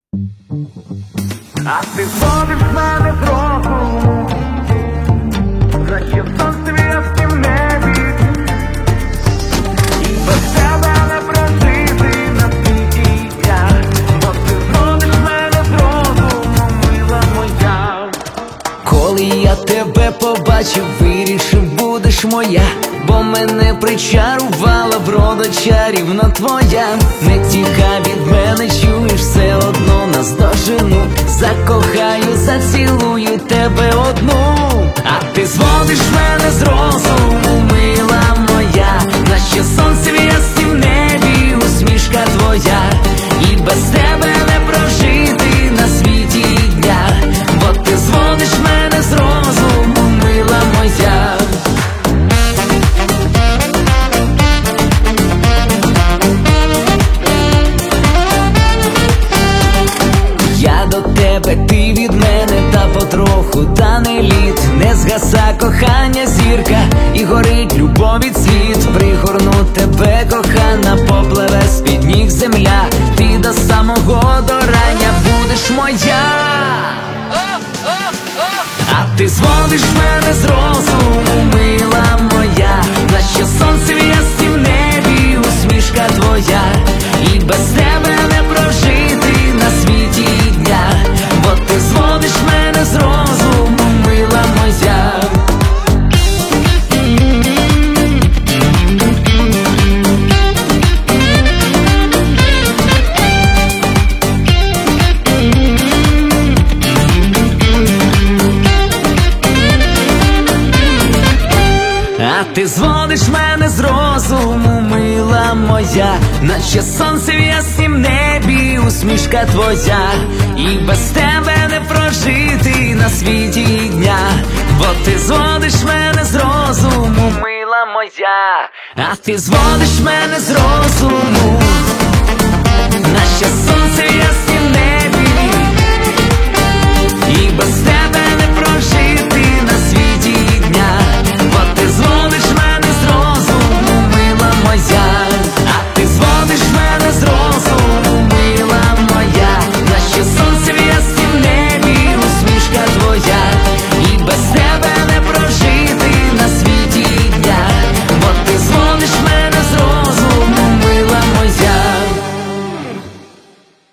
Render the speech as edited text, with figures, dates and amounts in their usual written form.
А ти зводиш мене з розуму, наче сонце в яснім небі, і без тебе не прожити на світі дня. Бо ти зводиш мене з розуму, мила моя. Коли я тебе побачив, вирішив, будеш моя, бо мене причарувала врода чарівна твоя. Не тікай від мене, чуєш, все одно нас дожену. Закохаю, зацілую тебе одну. А ти зводиш мене з розуму, мила моя, наче сонце в яснім небі, усмішка твоя. І без тебе не прожити на світі дня, бо ти зводиш мене з розуму, мила моя. Я до тебе, ти від мене, та потроху тане лід. Не згаса кохання зірка, і горить любові цвіт. Пригорну тебе, кохана, попливе з-під ніг земля. Ти до самого до рання будеш моя. А ти зводиш мене з розуму, мила моя, наче сонце в яснім небі, усмішка твоя. І без тебе не прожити на світі дня, бо ти зводиш мене з розуму, мила моя. А ти зводиш мене з розуму, мила моя, наче сонце в яснім небі, усмішка твоя. І без тебе не прожити на світі дня, бо ти зводиш мене з розуму, мила моя. А ти зводиш мене з розуму.